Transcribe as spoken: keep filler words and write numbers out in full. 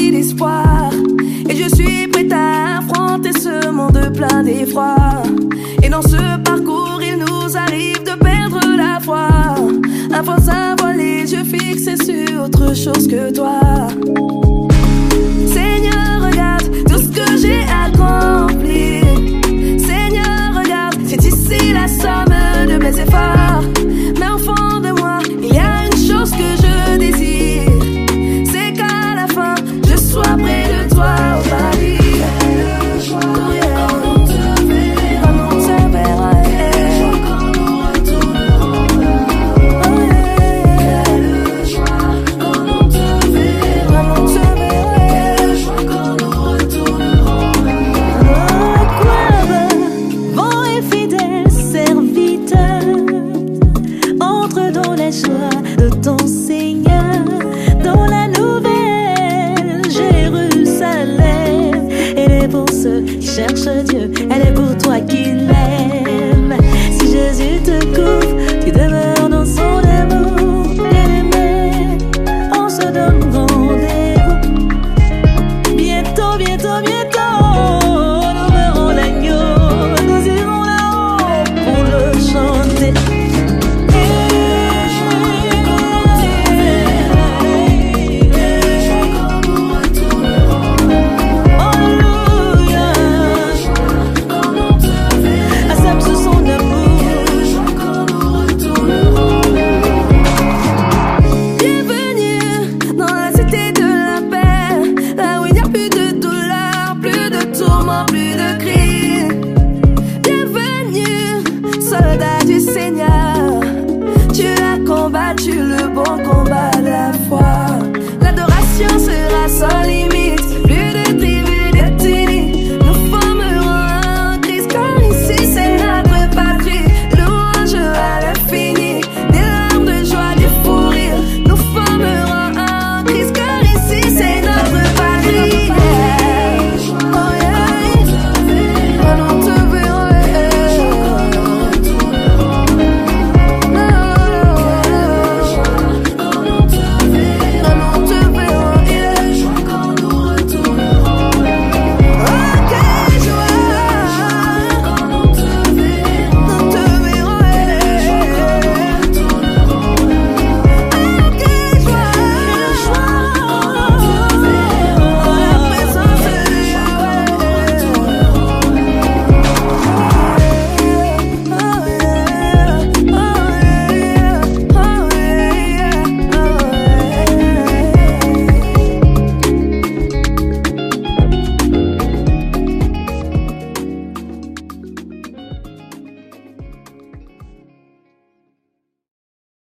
rempli d'espoir. Et je suis prête à affronter ce monde plein d'effroi. Et dans ce parcours, il nous arrive de perdre la foi. À force d'avoir les yeux fixés sur autre chose que toi. Seigneur, regarde tout ce que j'ai à